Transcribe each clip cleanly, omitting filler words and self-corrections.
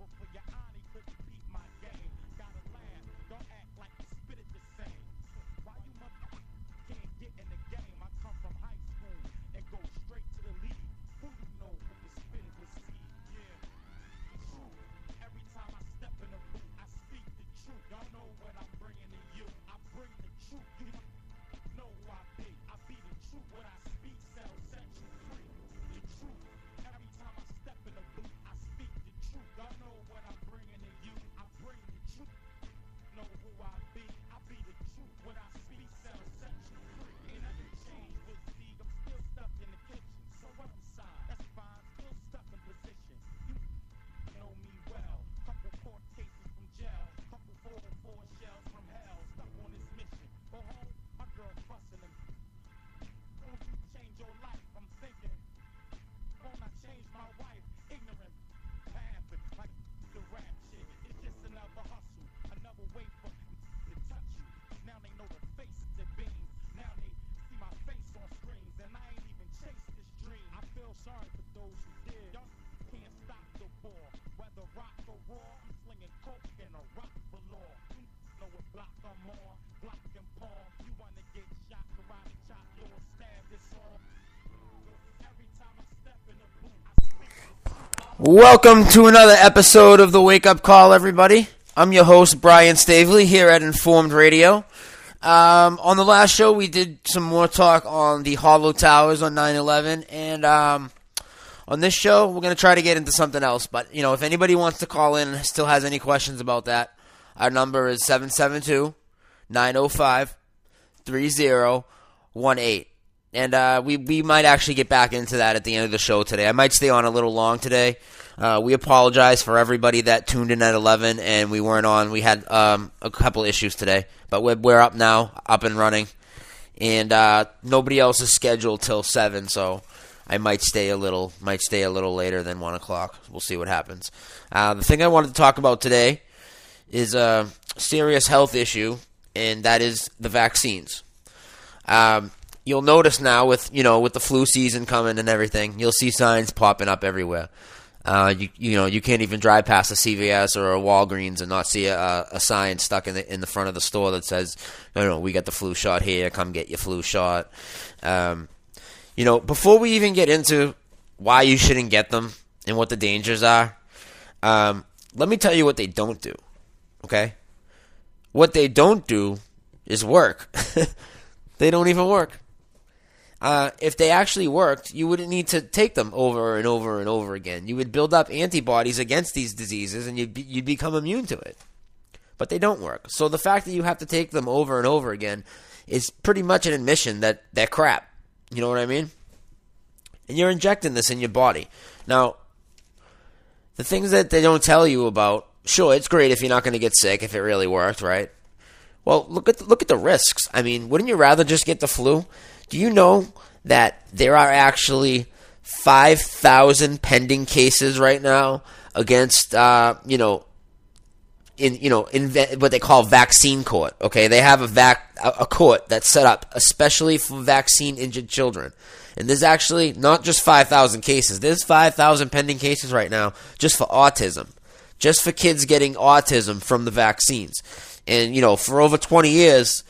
Welcome to another episode of the Wake Up Call, everybody. I'm your host, Brian Stavely, here at Informed Radio. On the last show, we did some more talk on the Hollow Towers on 9/11, and on this show, we're going to try to get into something else. But, if anybody wants to call in, still has any questions about that, our number is 772-905-3018. And we might actually get back into that at the end of the show today. I might stay on a little long today. We apologize for everybody that tuned in at 11 and we weren't on. We had a couple issues today, but we're up now, up and running. And nobody else is scheduled till 7, so I might stay a little later than 1 o'clock. We'll see what happens. The thing I wanted to talk about today is a serious health issue, and that is the vaccines. You'll notice now with the flu season coming and everything, you'll see signs popping up everywhere. You can't even drive past a CVS or a Walgreens and not see a sign stuck in the front of the store that says, we got the flu shot here, come get your flu shot. Before we even get into why you shouldn't get them and what the dangers are, let me tell you what they don't do, okay? What they don't do is work. They don't even work. If they actually worked, you wouldn't need to take them over and over and over again. You would build up antibodies against these diseases, and you'd become immune to it. But they don't work. So the fact that you have to take them over and over again is pretty much an admission that they're crap. You know what I mean? And you're injecting this in your body. Now, the things that they don't tell you about, sure, it's great if you're not going to get sick if it really worked, right? Well, look at the risks. I mean, wouldn't you rather just get the flu? Do you know that there are actually 5,000 pending cases right now against, in what they call vaccine court? Okay, they have a court that's set up especially for vaccine-injured children. And there's actually not just 5,000 cases. There's 5,000 pending cases right now just for autism, just for kids getting autism from the vaccines. And, for over 20 years,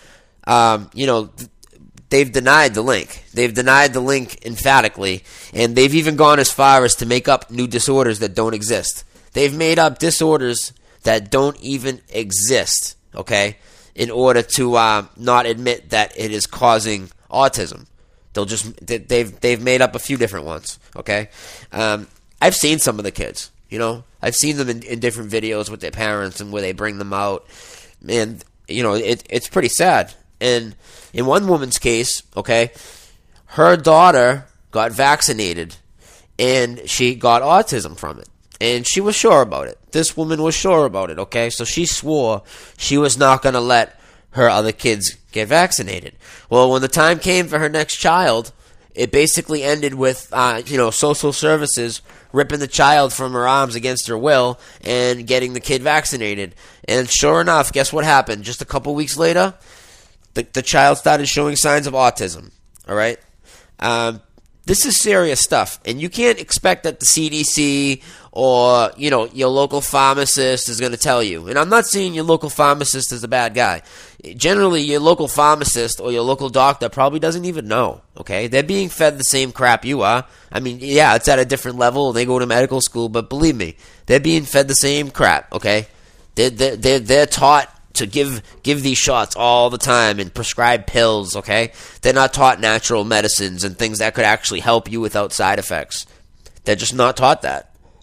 they've denied the link. They've denied the link emphatically, and they've even gone as far as to make up new disorders that don't exist. They've made up disorders that don't even exist, okay, in order to not admit that it is causing autism. They've made up a few different ones, okay? I've seen some of the kids, I've seen them in different videos with their parents and where they bring them out, and, it's pretty sad. And in one woman's case, okay, her daughter got vaccinated and she got autism from it. And she was sure about it. This woman was sure about it, okay? So she swore she was not going to let her other kids get vaccinated. Well, when the time came for her next child, it basically ended with, social services ripping the child from her arms against her will and getting the kid vaccinated. And sure enough, guess what happened? Just a couple weeks later, the child started showing signs of autism, all right? This is serious stuff, and you can't expect that the CDC or, your local pharmacist is going to tell you. And I'm not saying your local pharmacist is a bad guy. Generally, your local pharmacist or your local doctor probably doesn't even know, okay? They're being fed the same crap you are. I mean, yeah, it's at a different level. They go to medical school, but believe me, they're being fed the same crap, okay? They're taught to give these shots all the time and prescribe pills, okay? They're not taught natural medicines and things that could actually help you without side effects. They're just not taught that.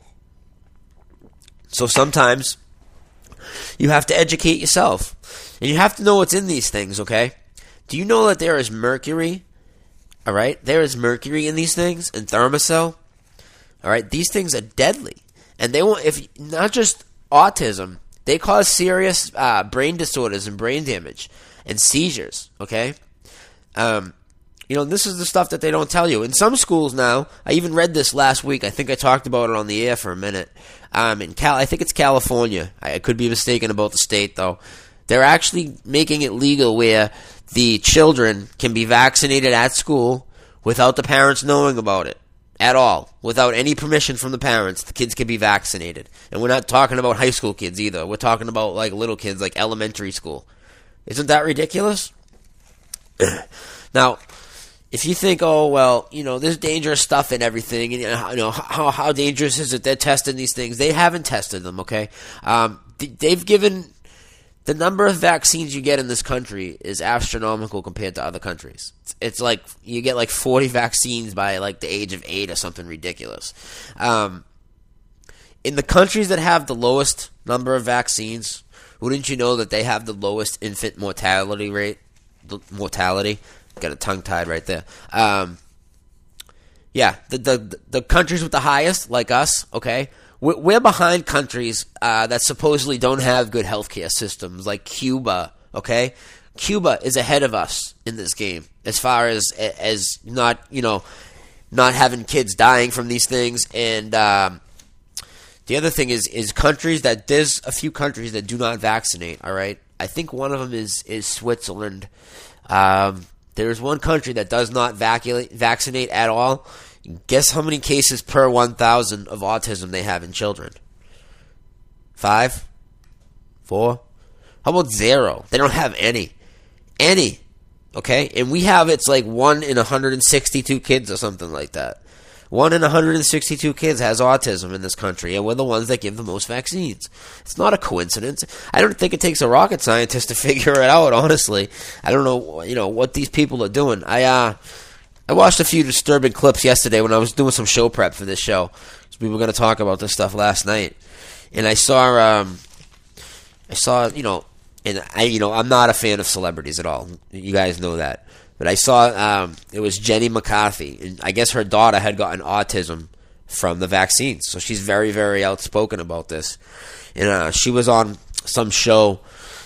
So sometimes you have to educate yourself. And you have to know what's in these things, okay? Do you know that there is mercury? All right? There is mercury in these things, and Thermacell. All right? These things are deadly. And they won't, if not just autism, they cause serious brain disorders and brain damage and seizures, okay? This is the stuff that they don't tell you. In some schools now, I even read this last week. I think I talked about it on the air for a minute. I think it's California. I could be mistaken about the state, though. They're actually making it legal where the children can be vaccinated at school without the parents knowing about it at all. Without any permission from the parents, the kids can be vaccinated. And we're not talking about high school kids either. We're talking about like little kids, like elementary school. Isn't that ridiculous? Now, if you think, there's dangerous stuff in everything, and how dangerous is it? They're testing these things. They haven't tested them, okay? They've given the number of vaccines you get in this country is astronomical compared to other countries. It's like you get like 40 vaccines by like the age of 8 or something ridiculous. In the countries that have the lowest number of vaccines, wouldn't you know that they have the lowest infant mortality rate? Got a tongue tied right there. The countries with the highest, like us, okay, we're behind countries that supposedly don't have good healthcare systems, like Cuba, okay? Cuba is ahead of us in this game as far as not having kids dying from these things. And the other thing is countries that there's a few countries that do not vaccinate, all right? I think one of them is Switzerland. There's one country that does not vaccinate at all. Guess how many cases per 1,000 of autism they have in children? 5? 4? How about 0? They don't have any. Okay? And we have, it's like 1 in 162 kids or something like that. 1 in 162 kids has autism in this country, and we're the ones that give the most vaccines. It's not a coincidence. I don't think it takes a rocket scientist to figure it out, honestly. I don't know, what these people are doing. I watched a few disturbing clips yesterday when I was doing some show prep for this show. We were going to talk about this stuff last night. And I saw, and I'm not a fan of celebrities at all. You guys know that. But I saw it was Jenny McCarthy, and I guess her daughter had gotten autism from the vaccines. So she's very, very outspoken about this. And she was on some show.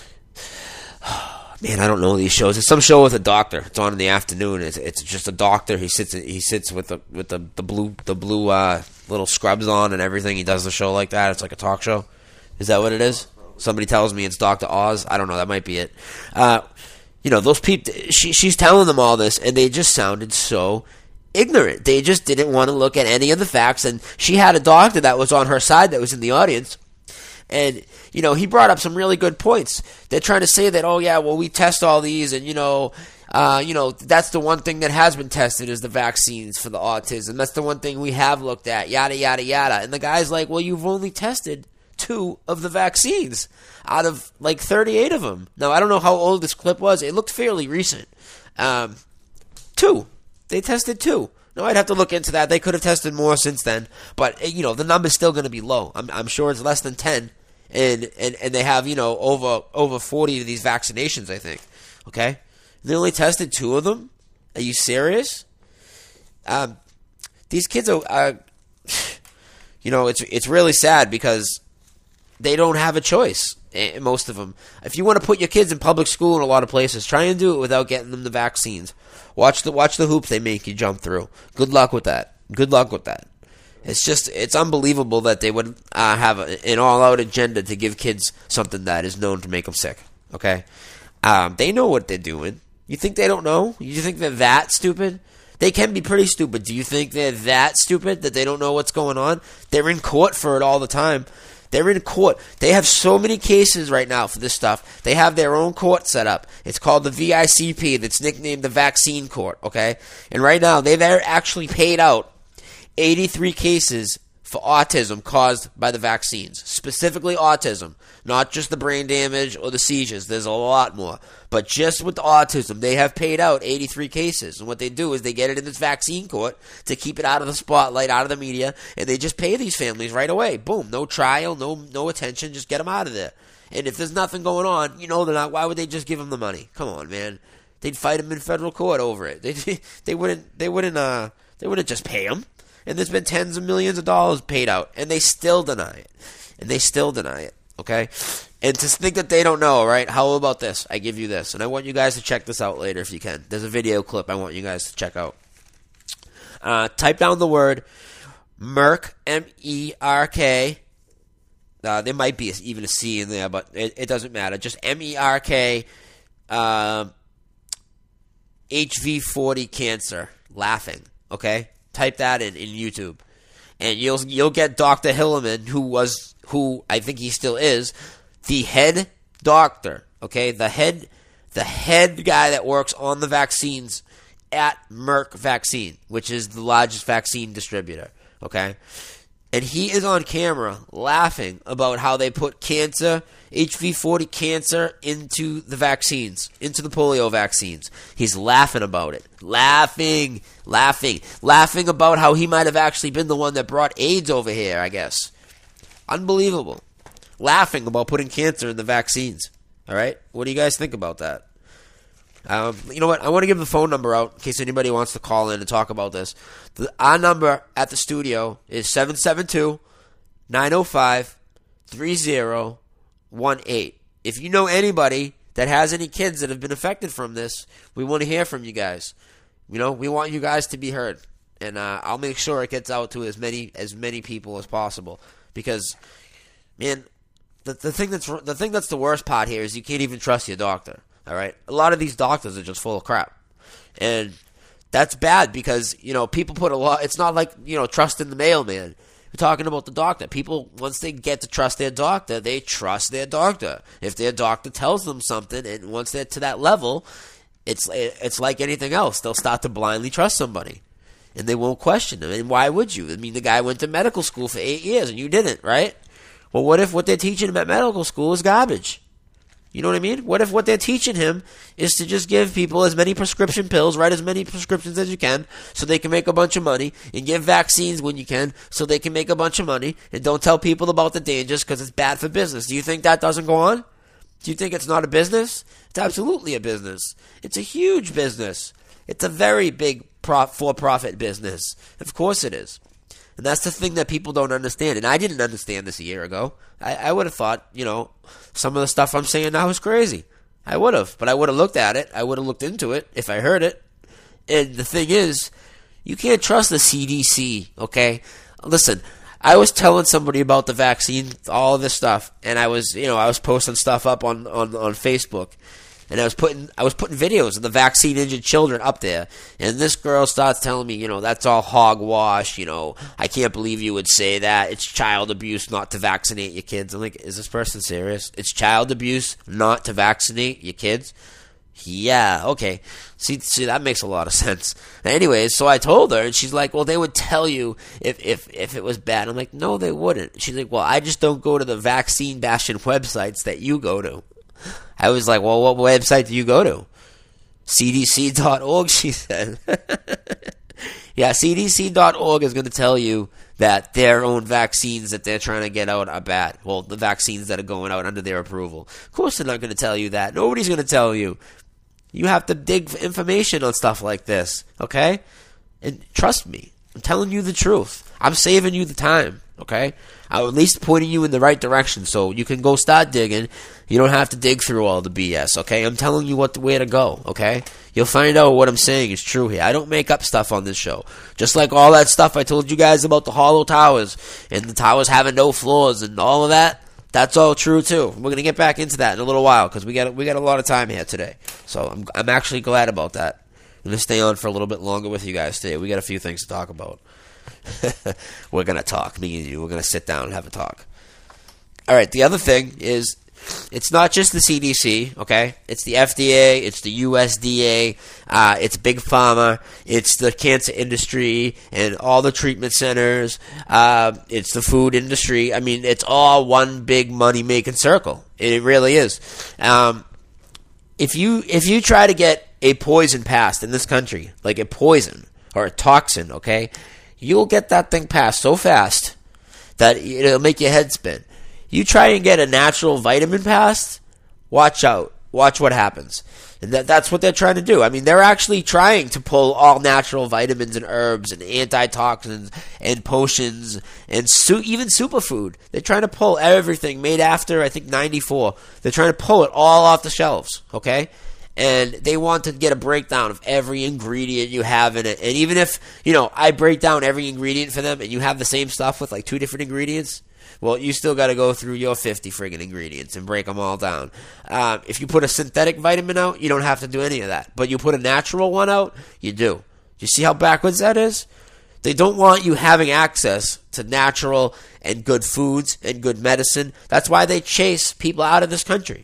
Man, I don't know these shows. It's some show with a doctor. It's on in the afternoon. It's just a doctor. He sits with the blue little scrubs on and everything. He does the show like that. It's like a talk show. Is that what it is? Somebody tells me it's Dr. Oz. I don't know. That might be it. Those people, she's telling them all this, and they just sounded so ignorant. They just didn't want to look at any of the facts, and she had a doctor that was on her side that was in the audience, and, he brought up some really good points. They're trying to say that, we test all these, and, that's the one thing that has been tested is the vaccines for the autism. That's the one thing we have looked at, yada, yada, yada. And the guy's like, well, you've only tested 2 of the vaccines out of like 38 of them. Now, I don't know how old this clip was. It looked fairly recent. 2. They tested 2. Now, I'd have to look into that. They could have tested more since then. But, the number's still going to be low. I'm sure it's less than 10. And they have, over 40 of these vaccinations, I think. Okay? They only tested 2 of them? Are you serious? These kids are it's really sad because they don't have a choice, most of them. If you want to put your kids in public school in a lot of places, try and do it without getting them the vaccines. Watch the hoops they make you jump through. Good luck with that. It's unbelievable that they would have an all-out agenda to give kids something that is known to make them sick. Okay? They know what they're doing. You think they don't know? You think they're that stupid? They can be pretty stupid. Do you think they're that stupid that they don't know what's going on? They're in court for it all the time. They're in court. They have so many cases right now for this stuff. They have their own court set up. It's called the VICP. That's nicknamed the Vaccine Court, okay? And right now, they've actually paid out 83 cases for autism caused by the vaccines. Specifically autism. Not just the brain damage or the seizures. There's a lot more. But just with the autism, they have paid out 83 cases. And what they do is they get it in this vaccine court to keep it out of the spotlight, out of the media, and they just pay these families right away. Boom. No trial, no attention. Just get them out of there. And if there's nothing going on, you know they're not. Why would they just give them the money? Come on, man. They'd fight them in federal court over it. They wouldn't just pay them. And there's been tens of millions of dollars paid out, and they still deny it. Okay? And to think that they don't know, right? How about this? I give you this, and I want you guys to check this out later if you can. There's a video clip I want you guys to check out. Type down the word Merck, M-E-R-K. There might be even a C in there, but it doesn't matter. Just M-E-R-K, HV40 cancer, laughing, okay? Type that in YouTube, and you'll get Dr. Hillerman, who I think he still is, the head doctor, okay, the head guy that works on the vaccines at Merck Vaccine, which is the largest vaccine distributor, okay, and he is on camera laughing about how they put cancer, HV40 cancer, into the vaccines, into the polio vaccines. He's laughing about it. Laughing about how he might have actually been the one that brought AIDS over here, I guess. Unbelievable. Laughing about putting cancer in the vaccines. All right? What do you guys think about that? You know what? I want to give the phone number out in case anybody wants to call in and talk about this. Our number at the studio is 772-905-3018. If you know anybody that has any kids that have been affected from this, we want to hear from you guys. You know, we want you guys to be heard, and I'll make sure it gets out to as many people as possible. Because, man, the thing that's the worst part here is you can't even trust your doctor. All right, a lot of these doctors are just full of crap, and that's bad because people put a lot. It's not like trust in the mailman. We're talking about the doctor. People, once they get to trust their doctor, they trust their doctor. If their doctor tells them something, and once they're to that level, it's like anything else. They'll start to blindly trust somebody, and they won't question them. And why would you? I mean, the guy went to medical school for 8 years, and you didn't, right? Well, what if what they're teaching him at medical school is garbage? You know what I mean? What if what they're teaching him is to just give people as many prescription pills, write as many prescriptions as you can, so they can make a bunch of money, and give vaccines when you can, so they can make a bunch of money, and don't tell people about the dangers because it's bad for business. Do you think that doesn't go on? Do you think it's not a business? It's absolutely a business. It's a huge business. It's a very big for-profit business. Of course it is. And that's the thing that people don't understand. And I didn't understand this a year ago. I would have thought, some of the stuff I'm saying now is crazy. I would have. But I would have looked at it. I would have looked into it if I heard it. And the thing is, you can't trust the CDC, okay? Listen, I was telling somebody about the vaccine, all of this stuff. And I was posting stuff up on Facebook. And I was putting videos of the vaccine-injured children up there. And this girl starts telling me, that's all hogwash. I can't believe you would say that. It's child abuse not to vaccinate your kids. I'm like, is this person serious? It's child abuse not to vaccinate your kids? Yeah, okay. See, that makes a lot of sense. Anyways, so I told her, and she's like, well, they would tell you if it was bad. I'm like, no, they wouldn't. She's like, well, I just don't go to the vaccine bashing websites that you go to. I was like, well, what website do you go to? CDC.org, she said. Yeah, CDC.org is going to tell you that their own vaccines that they're trying to get out are bad. Well, the vaccines that are going out under their approval. Of course they're not going to tell you that. Nobody's going to tell you. You have to dig for information on stuff like this, okay? And trust me, I'm telling you the truth. I'm saving you the time, okay? I'm at least pointing you in the right direction so you can go start digging. You don't have to dig through all the BS, okay? I'm telling you where to go, okay? You'll find out what I'm saying is true here. I don't make up stuff on this show. Just like all that stuff I told you guys about the hollow towers and the towers having no floors and all of that, that's all true too. We're going to get back into that in a little while because we got a lot of time here today. So I'm actually glad about that. I'm going to stay on for a little bit longer with you guys today. We got a few things to talk about. We're going to talk, me and you. We're going to sit down and have a talk. All right, the other thing is, it's not just the CDC, okay? It's the FDA, it's the USDA, it's Big Pharma, it's the cancer industry and all the treatment centers, it's the food industry. I mean, it's all one big money-making circle. It really is. If you try to get a poison passed in this country, like a poison or a toxin, okay, you'll get that thing passed so fast that it'll make your head spin. You try and get a natural vitamin passed, watch out. Watch what happens. And that's what they're trying to do. I mean, they're actually trying to pull all natural vitamins and herbs and antitoxins and potions and even superfood. They're trying to pull everything made after, I think, 94. They're trying to pull it all off the shelves, okay? And they want to get a breakdown of every ingredient you have in it. And even if, I break down every ingredient for them and you have the same stuff with like 2 different ingredients, well, you still got to go through your 50 friggin' ingredients and break them all down. If you put a synthetic vitamin out, you don't have to do any of that. But you put a natural one out, you do. Do you see how backwards that is? They don't want you having access to natural and good foods and good medicine. That's why they chase people out of this country.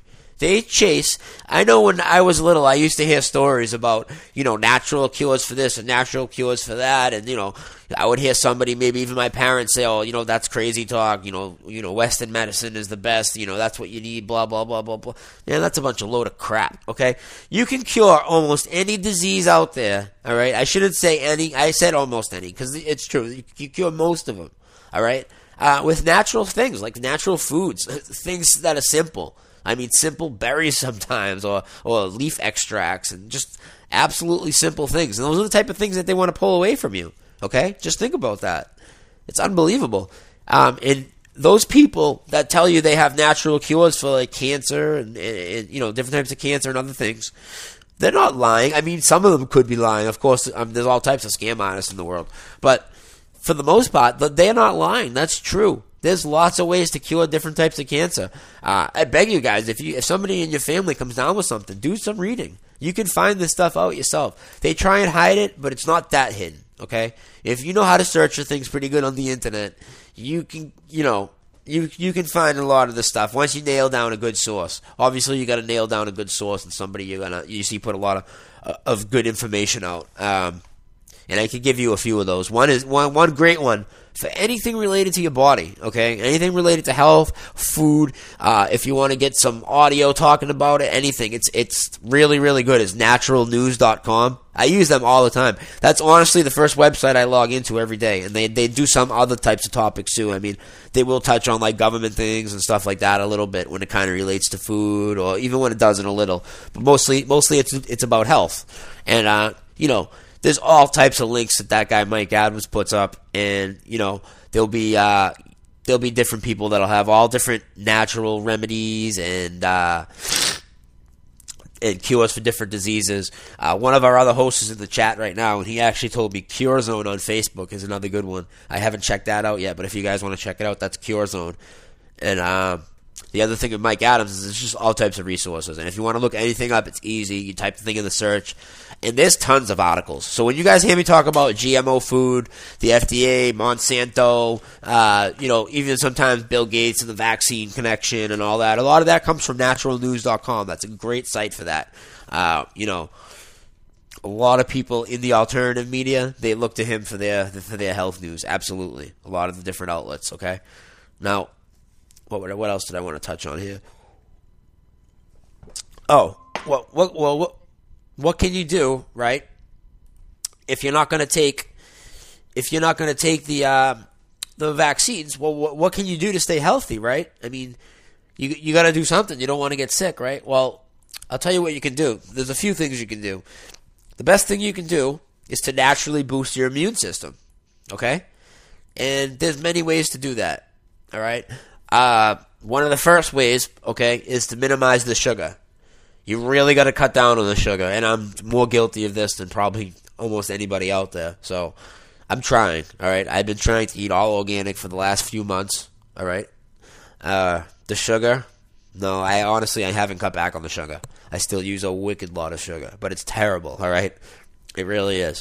I know when I was little, I used to hear stories about, natural cures for this and natural cures for that. And, I would hear somebody, maybe even my parents say, oh, that's crazy talk. Western medicine is the best. That's what you need, blah, blah, blah, blah, blah. Man, that's a bunch of load of crap, okay? You can cure almost any disease out there, all right? I shouldn't say any. I said almost any because it's true. You cure most of them, all right? With natural things, like natural foods, things that are simple. I mean, simple berries sometimes, or leaf extracts, and just absolutely simple things. And those are the type of things that they want to pull away from you, okay? Just think about that. It's unbelievable. And those people that tell you they have natural cures for, like, cancer and different types of cancer and other things, they're not lying. I mean, some of them could be lying. Of course, there's all types of scam artists in the world. But for the most part, they're not lying. That's true. There's lots of ways to cure different types of cancer. I beg you guys, if somebody in your family comes down with something, do some reading. You can find this stuff out yourself. They try and hide it, but it's not that hidden, okay? If you know how to search for things pretty good on the internet, you can, you can find a lot of this stuff once you nail down a good source. Obviously, you got to nail down a good source and somebody you see put a lot of good information out. And I can give you a few of those. One great one for anything related to your body, okay? Anything related to health, food, if you want to get some audio talking about it, anything. It's really, really good. It's naturalnews.com. I use them all the time. That's honestly the first website I log into every day. And they do some other types of topics too. I mean, they will touch on like government things and stuff like that a little bit when it kind of relates to food, or even when it doesn't a little. But mostly it's about health. And, there's all types of links that guy Mike Adams puts up, and there'll be different people that'll have all different natural remedies and cures for different diseases. One of our other hosts is in the chat right now, and he actually told me Cure Zone on Facebook is another good one. I haven't checked that out yet, but if you guys want to check it out, that's Cure Zone. And the other thing with Mike Adams is it's just all types of resources. And if you want to look anything up, it's easy. You type the thing in the search, and there's tons of articles. So when you guys hear me talk about GMO food, the FDA, Monsanto, even sometimes Bill Gates and the vaccine connection and all that, a lot of that comes from naturalnews.com. That's a great site for that. A lot of people in the alternative media, they look to him for their health news. Absolutely. A lot of the different outlets, okay? Now, what else did I want to touch on here? Oh, what can you do, right? If you're not going to take the vaccines, well, what can you do to stay healthy, right? I mean, you got to do something. You don't want to get sick, right? Well, I'll tell you what you can do. There's a few things you can do. The best thing you can do is to naturally boost your immune system, okay? And there's many ways to do that, all right? One of the first ways, okay, is to minimize the sugar. You really got to cut down on the sugar, and I'm more guilty of this than probably almost anybody out there. So I'm trying, all right? I've been trying to eat all organic for the last few months, all right? The sugar, no, I haven't cut back on the sugar. I still use a wicked lot of sugar, but it's terrible, all right? It really is.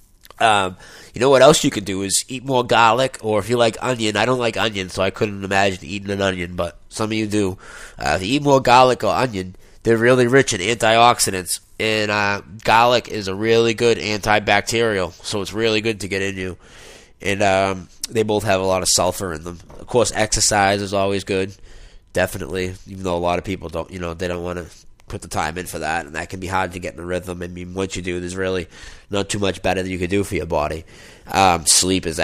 You know what else you could do is eat more garlic, or if you like onion. I don't like onion, so I couldn't imagine eating an onion, but some of you do. If you eat more garlic or onion, they're really rich in antioxidants, and garlic is a really good antibacterial, so it's really good to get in you. And they both have a lot of sulfur in them. Of course, exercise is always good, definitely, even though a lot of people don't, they don't want to put the time in for that, and that can be hard to get in a rhythm. I mean, once you do, there's really not too much better that you could do for your body. Sleep is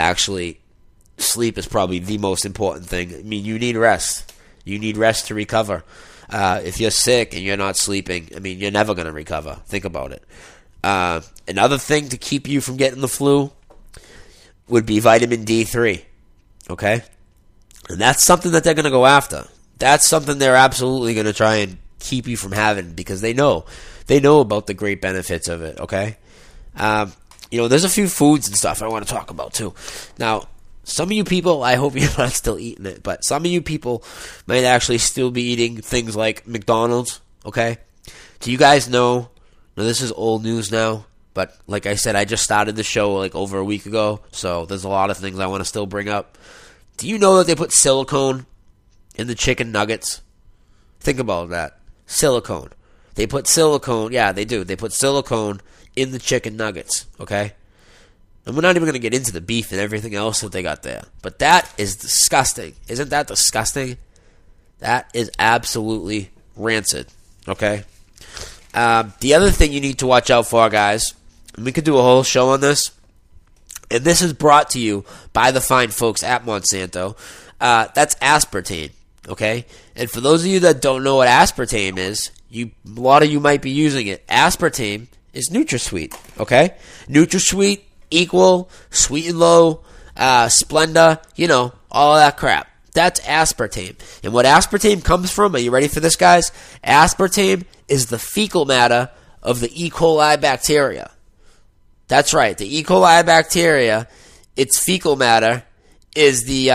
probably the most important thing. I mean, you need rest. You need rest to recover. If you're sick and you're not sleeping, I mean, you're never going to recover. Think about it. Another thing to keep you from getting the flu would be vitamin D3, okay? And that's something that they're going to go after. That's something they're absolutely going to try and keep you from having, because they know about the great benefits of it, okay? There's a few foods and stuff I want to talk about too. Now, some of you people, I hope you're not still eating it, but some of you people might actually still be eating things like McDonald's, okay? Do you guys know, now this is old news now, but like I said, I just started the show like over a week ago, so there's a lot of things I want to still bring up. Do you know that they put silicone in the chicken nuggets? Think about that. Silicone. They put silicone, yeah, they do. They put silicone in the chicken nuggets, okay? And we're not even going to get into the beef and everything else that they got there. But that is disgusting. Isn't that disgusting? That is absolutely rancid, okay? The other thing you need to watch out for, guys, and we could do a whole show on this, and this is brought to you by the fine folks at Monsanto, that's aspartame, okay? And for those of you that don't know what aspartame is, a lot of you might be using it. Aspartame is NutraSweet, okay? NutraSweet, Equal, Sweet and Low, Splenda, all that crap. That's aspartame. And what aspartame comes from, are you ready for this, guys? Aspartame is the fecal matter of the E. coli bacteria. That's right. The E. coli bacteria, its fecal matter is the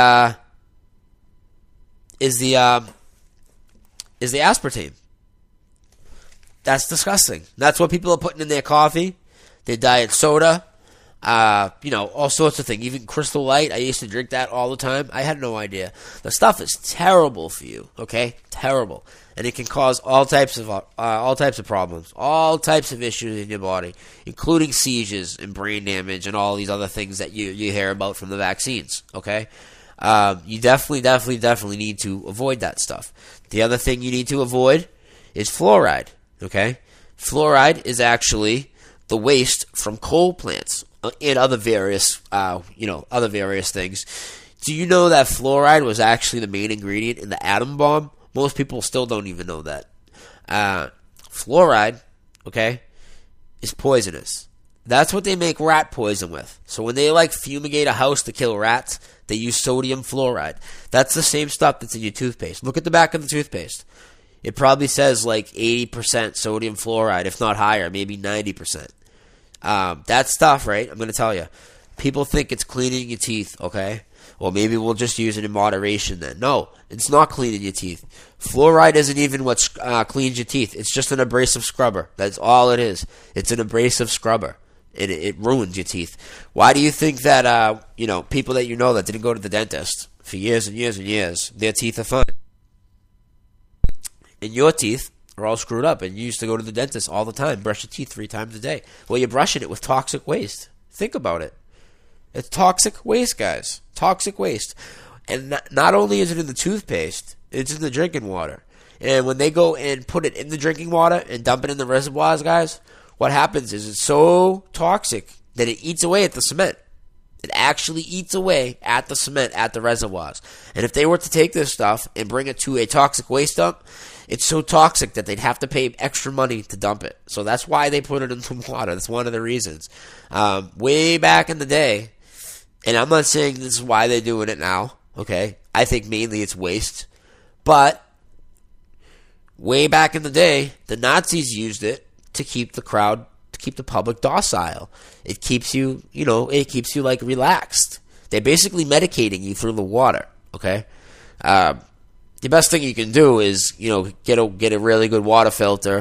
aspartame. That's disgusting. That's what people are putting in their coffee, their diet soda, all sorts of things. Even Crystal Light, I used to drink that all the time. I had no idea. The stuff is terrible for you, okay? Terrible. And it can cause all types of problems, all types of issues in your body, including seizures and brain damage and all these other things that you hear about from the vaccines, okay? You definitely need to avoid that stuff. The other thing you need to avoid is fluoride, okay? Fluoride is actually the waste from coal plants and other various things. Do you know that fluoride was actually the main ingredient in the atom bomb? Most people still don't even know that. Fluoride, okay, is poisonous. That's what they make rat poison with. So when they fumigate a house to kill rats, they use sodium fluoride. That's the same stuff that's in your toothpaste. Look at the back of the toothpaste. It probably says 80% sodium fluoride, if not higher, maybe 90%. That stuff, right, I'm going to tell you, people think it's cleaning your teeth, okay? Well, maybe we'll just use it in moderation then. No, it's not cleaning your teeth. Fluoride isn't even what cleans your teeth. It's just an abrasive scrubber. That's all it is. It's an abrasive scrubber. It ruins your teeth. Why do you think that, people that that didn't go to the dentist for years and years and years, their teeth are fine? And your teeth are all screwed up, and you used to go to the dentist all the time, brush your teeth 3 times a day. Well, you're brushing it with toxic waste. Think about it. It's toxic waste, guys. Toxic waste. And not only is it in the toothpaste, it's in the drinking water. And when they go and put it in the drinking water and dump it in the reservoirs, guys, what happens is it's so toxic that it eats away at the cement. It actually eats away at the cement at the reservoirs. And if they were to take this stuff and bring it to a toxic waste dump, it's so toxic that they'd have to pay extra money to dump it. So that's why they put it in the water. That's one of the reasons. Way back in the day, and I'm not saying this is why they're doing it now, okay? I think mainly it's waste. But way back in the day, the Nazis used it to keep the crowd, to keep the public docile. It keeps you, relaxed. They're basically medicating you through the water, okay? The best thing you can do is, get a really good water filter,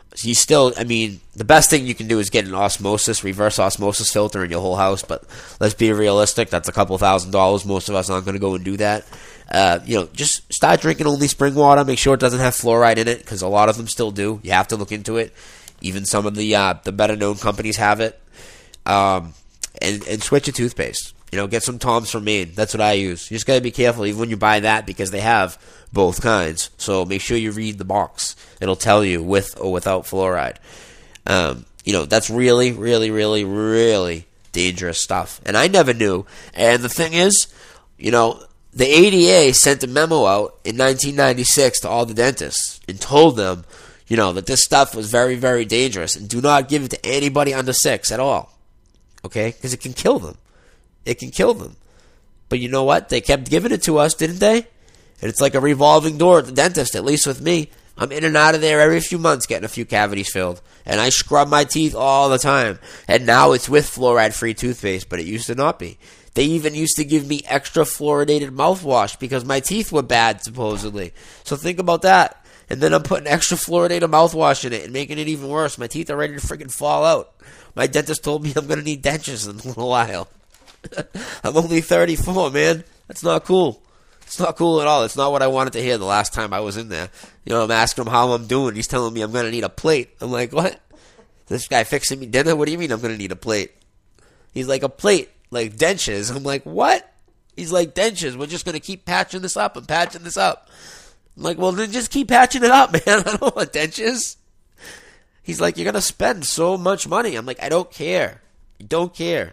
he's still, I mean, the best thing you can do is get an reverse osmosis filter in your whole house, but let's be realistic, that's a couple $1,000. Most of us aren't going to go and do that. Just start drinking only spring water. Make sure it doesn't have fluoride in it, because a lot of them still do. You have to look into it. Even some of the better-known companies have it. And switch your toothpaste. Get some Tom's from Maine. That's what I use. You just got to be careful even when you buy that, because they have both kinds. So make sure you read the box. It'll tell you with or without fluoride. That's really, really, really, really dangerous stuff. And I never knew. And the thing is, the ADA sent a memo out in 1996 to all the dentists and told them, that this stuff was very, very dangerous, and do not give it to anybody under 6 at all. Okay? Because it can kill them. It can kill them. But you know what? They kept giving it to us, didn't they? And it's like a revolving door at the dentist, at least with me. I'm in and out of there every few months getting a few cavities filled. And I scrub my teeth all the time. And now it's with fluoride-free toothpaste, but it used to not be. They even used to give me extra fluoridated mouthwash because my teeth were bad, supposedly. So think about that. And then I'm putting extra fluoridated mouthwash in it and making it even worse. My teeth are ready to freaking fall out. My dentist told me I'm going to need dentures in a little while. I'm only 34, man. That's not cool. It's not cool at all. It's not what I wanted to hear the last time I was in there. I'm asking him how I'm doing. He's telling me I'm going to need a plate. I'm like, what? This guy fixing me dinner? What do you mean I'm going to need a plate? He's like, a plate, like dentures. I'm like, what? He's like, dentures. We're just going to keep patching this up and patching this up. I'm like, well, then just keep patching it up, man. I don't want dentures. He's like, you're going to spend so much money. I'm like, I don't care. I don't care.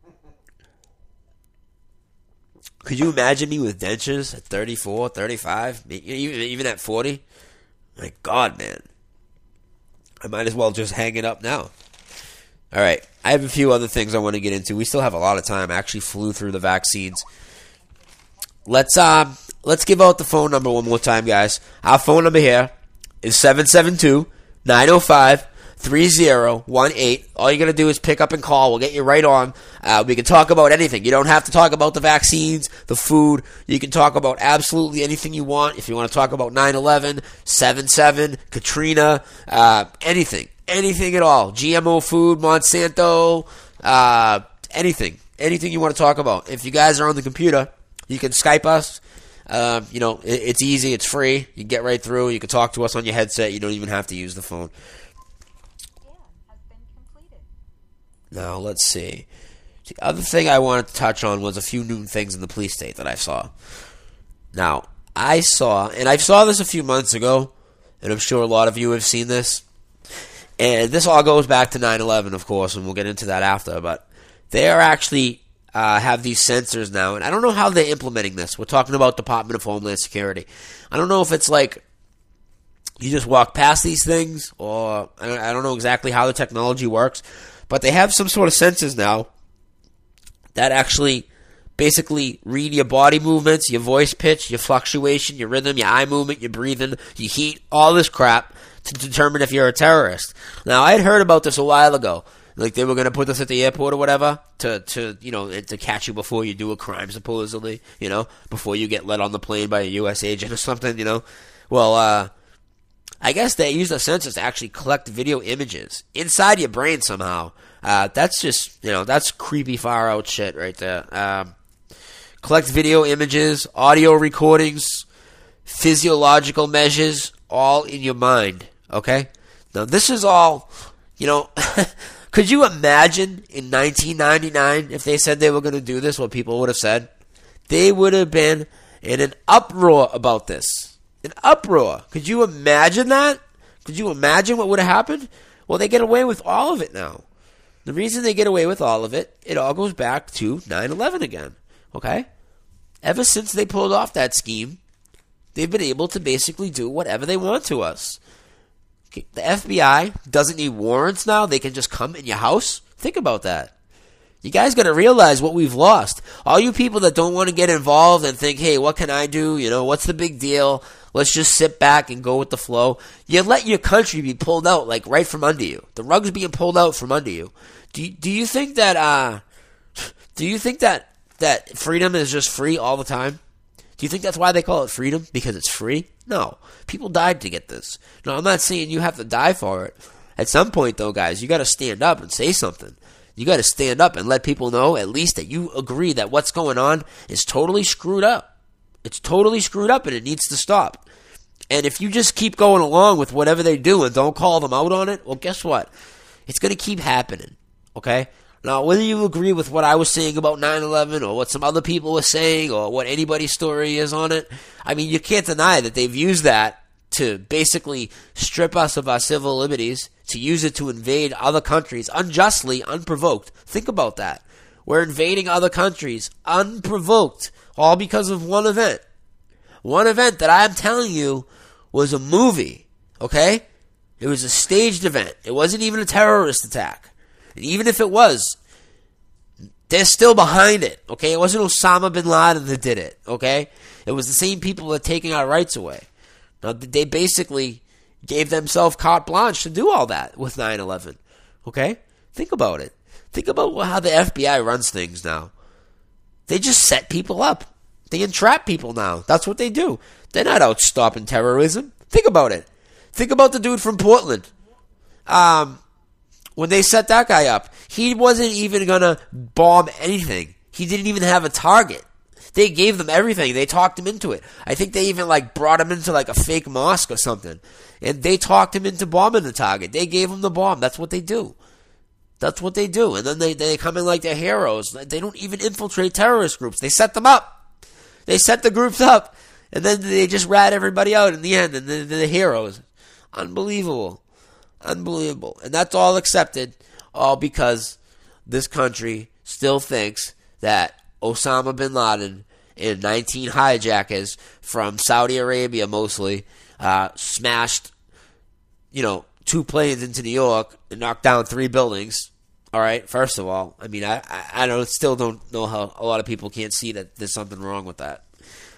Could you imagine me with dentures at 34, 35, even at 40? My God, man. I might as well just hang it up now. All right. I have a few other things I want to get into. We still have a lot of time. I actually flew through the vaccines. Let's give out the phone number one more time, guys. Our phone number here is 772-905-3018. All you got to do is pick up and call. We'll get you right on. We can talk about anything. You don't have to talk about the vaccines, the food. You can talk about absolutely anything you want. If you want to talk about 9/11, 7/7, Katrina, anything. Anything at all. GMO food, Monsanto, anything. Anything you want to talk about. If you guys are on the computer, you can Skype us. It's easy. It's free. You can get right through. You can talk to us on your headset. You don't even have to use the phone. Now, let's see. The other thing I wanted to touch on was a few new things in the police state that I saw. Now, I saw this a few months ago, and I'm sure a lot of you have seen this. And this all goes back to 9/11, of course, and we'll get into that after. But they are actually have these sensors now, and I don't know how they're implementing this. We're talking about Department of Homeland Security. I don't know if it's like you just walk past these things, or I don't know exactly how the technology works. But they have some sort of sensors now that actually basically read your body movements, your voice pitch, your fluctuation, your rhythm, your eye movement, your breathing, your heat, all this crap to determine if you're a terrorist. Now, I had heard about this a while ago. Like, they were going to put this at the airport or whatever to catch you before you do a crime, supposedly, before you get let on the plane by a U.S. agent or something, Well, I guess they use the sensors to actually collect video images inside your brain somehow. That's just, that's creepy far out shit right there. Collect video images, audio recordings, physiological measures, all in your mind, okay? Now, this is all, could you imagine in 1999 if they said they were going to do this, what people would have said? They would have been in an uproar about this. An uproar. Could you imagine that? Could you imagine what would have happened? Well, they get away with all of it now. The reason they get away with all of it, it all goes back to 9/11 again. Okay? Ever since they pulled off that scheme, they've been able to basically do whatever they want to us. Okay, the FBI doesn't need warrants now. They can just come in your house. Think about that. You guys got to realize what we've lost. All you people that don't want to get involved and think, hey, what can I do? What's the big deal? Let's just sit back and go with the flow. You let your country be pulled out, like, right from under you. The rug's being pulled out from under you. Do you think that freedom is just free all the time? Do you think that's why they call it freedom? Because it's free? No. People died to get this. No, I'm not saying you have to die for it. At some point, though, guys, you got to stand up and say something. You got to stand up and let people know at least that you agree that what's going on is totally screwed up. It's totally screwed up and it needs to stop. And if you just keep going along with whatever they do and don't call them out on it, well, guess what? It's going to keep happening, okay? Now, whether you agree with what I was saying about 9/11 or what some other people were saying or what anybody's story is on it, I mean, you can't deny that they've used that to basically strip us of our civil liberties, to use it to invade other countries unjustly, unprovoked. Think about that. We're invading other countries unprovoked, all because of one event. One event that I'm telling you was a movie, okay? It was a staged event. It wasn't even a terrorist attack. And even if it was, they're still behind it, okay? It wasn't Osama bin Laden that did it, okay? It was the same people that are taking our rights away. Now, they basically gave themselves carte blanche to do all that with 9/11, okay? Think about it. Think about how the FBI runs things now. They just set people up. They entrap people now. That's what they do. They're not out stopping terrorism. Think about it. Think about the dude from Portland. When they set that guy up, he wasn't even going to bomb anything. He didn't even have a target. They gave them everything. They talked him into it. I think they even brought him into a fake mosque or something. And they talked him into bombing the target. They gave him the bomb. That's what they do. That's what they do. And then they come in like they're heroes. They don't even infiltrate terrorist groups. They set them up. They set the groups up. And then they just rat everybody out in the end. And they're the heroes. Unbelievable. Unbelievable. And that's all accepted. All because this country still thinks that Osama bin Laden and 19 hijackers from Saudi Arabia mostly smashed, 2 planes into New York and knocked down 3 buildings. All right, first of all, I mean, I still don't know how a lot of people can't see that there's something wrong with that.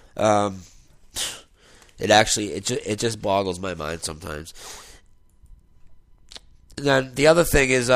It just boggles my mind sometimes. And then the other thing is,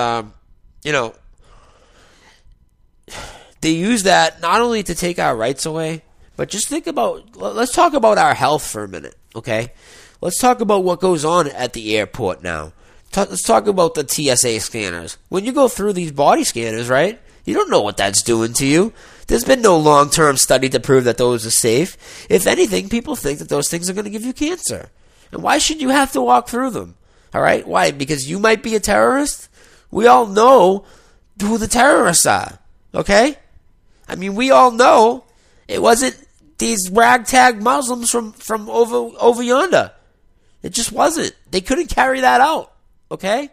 they use that not only to take our rights away, but just think about, let's talk about our health for a minute, okay? Let's talk about what goes on at the airport now. Let's talk about the TSA scanners. When you go through these body scanners, right, you don't know what that's doing to you. There's been no long-term study to prove that those are safe. If anything, people think that those things are going to give you cancer. And why should you have to walk through them? All right? Why? Because you might be a terrorist? We all know who the terrorists are, okay? I mean, we all know it wasn't these ragtag Muslims from over yonder. It just wasn't. They couldn't carry that out, okay?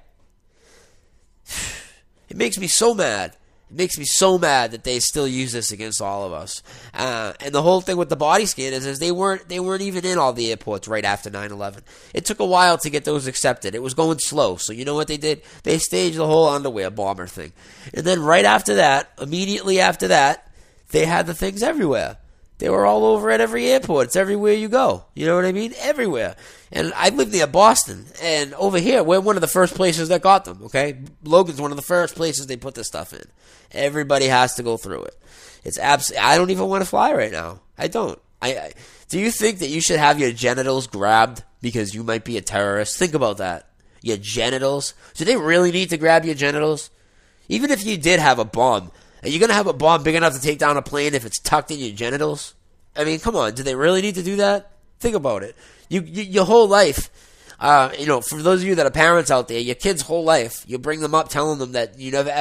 It makes me so mad. It makes me so mad that they still use this against all of us. And the whole thing with the body scanners is they weren't even in all the airports right after 9/11. It took a while to get those accepted. It was going slow. So you know what they did? They staged the whole underwear bomber thing. And then right after that, immediately after that, they had the things everywhere. They were all over at every airport. It's everywhere you go. You know what I mean? Everywhere. And I live near Boston. And over here, we're one of the first places that got them, okay? Logan's one of the first places they put this stuff in. Everybody has to go through it. It's I don't even want to fly right now. I don't. Do you think that you should have your genitals grabbed because you might be a terrorist? Think about that. Your genitals? Do they really need to grab your genitals? Even if you did have a bomb, are you going to have a bomb big enough to take down a plane if it's tucked in your genitals? I mean, come on. Do they really need to do that? Think about it. Your whole life, for those of you that are parents out there, your kids' whole life, you bring them up telling them that you never,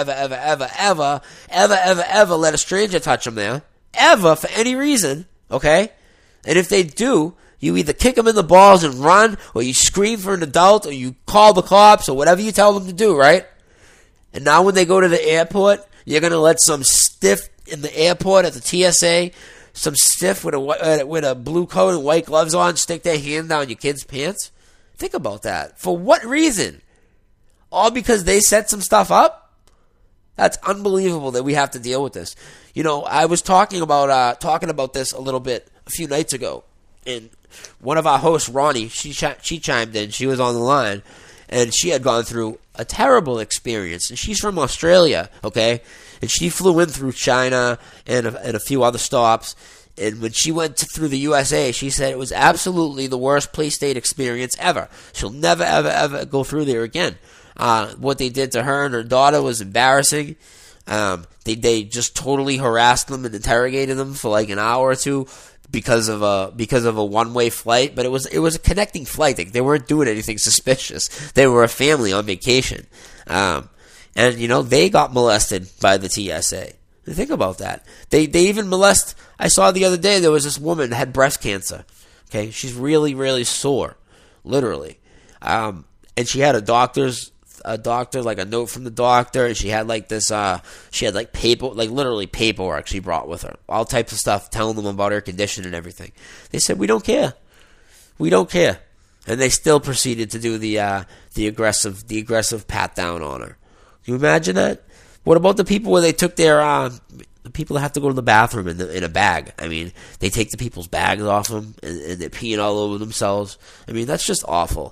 ever let a stranger touch them there. Ever, for any reason. Okay? And if they do, you either kick them in the balls and run, or you scream for an adult, or you call the cops, or whatever you tell them to do, right? And now when they go to the airport, you're going to let some stiff in the airport at the TSA, some stiff with a blue coat and white gloves on, stick their hand down your kid's pants? Think about that. For what reason? All because they set some stuff up? That's unbelievable that we have to deal with this. I was talking about this a little bit a few nights ago, and one of our hosts, Ronnie, she chimed in. She was on the line, and she had gone through a terrible experience. And she's from Australia, okay? And she flew in through China and a few other stops. And when she went through the USA, she said it was absolutely the worst Playstate experience ever. She'll never, ever, ever go through there again. What they did to her and her daughter was embarrassing. They just totally harassed them and interrogated them for like an hour or two because of a one-way flight. But it was a connecting flight. They weren't doing anything suspicious. They were a family on vacation, and they got molested by the TSA. Think about that. They even molest. I saw the other day there was this woman that had breast cancer. Okay, she's really, really sore, literally, and she had a doctor, like a note from the doctor, and she had like this, she had like paper, like literally paperwork she brought with her, all types of stuff, telling them about her condition and everything. They said, we don't care, and they still proceeded to do the aggressive pat down on her. Can you imagine that? What about the people where they took their the people that have to go to the bathroom in a bag? I mean, they take the people's bags off them and they're peeing all over themselves. I mean, that's just awful.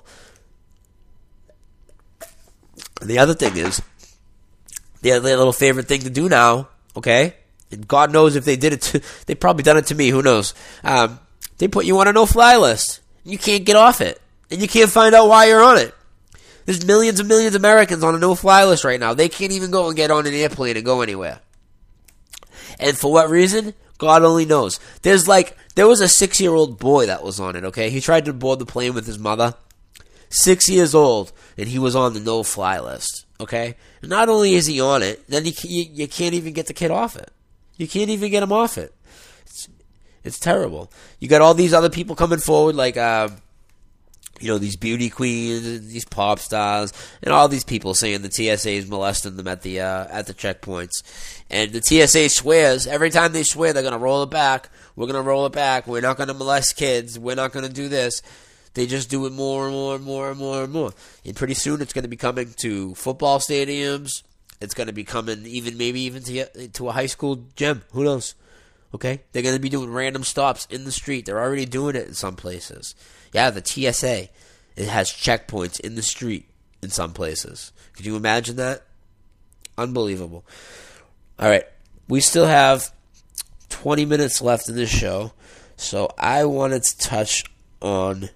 And the other thing is, their little favorite thing to do now, okay? And God knows if they did it they've probably done it to me, who knows? They put you on a no-fly list. You can't get off it. And you can't find out why you're on it. There's millions and millions of Americans on a no-fly list right now. They can't even go and get on an airplane and go anywhere. And for what reason? God only knows. There was a 6-year-old boy that was on it, okay? He tried to board the plane with his mother. 6 years old, and he was on the no-fly list, okay? And not only is he on it, then you can't even get the kid off it. You can't even get him off it. It's terrible. You got all these other people coming forward, like, these beauty queens, these pop stars, and all these people saying the TSA is molesting them at the checkpoints. And the TSA swears, every time they swear, they're going to roll it back. We're going to roll it back. We're not going to molest kids. We're not going to do this. They just do it more and more and more and more and more. And pretty soon it's going to be coming to football stadiums. It's going to be coming maybe even to a high school gym. Who knows? Okay? They're going to be doing random stops in the street. They're already doing it in some places. Yeah, the TSA, it has checkpoints in the street in some places. Could you imagine that? Unbelievable. All right. We still have 20 minutes left in this show. So I wanted to touch on...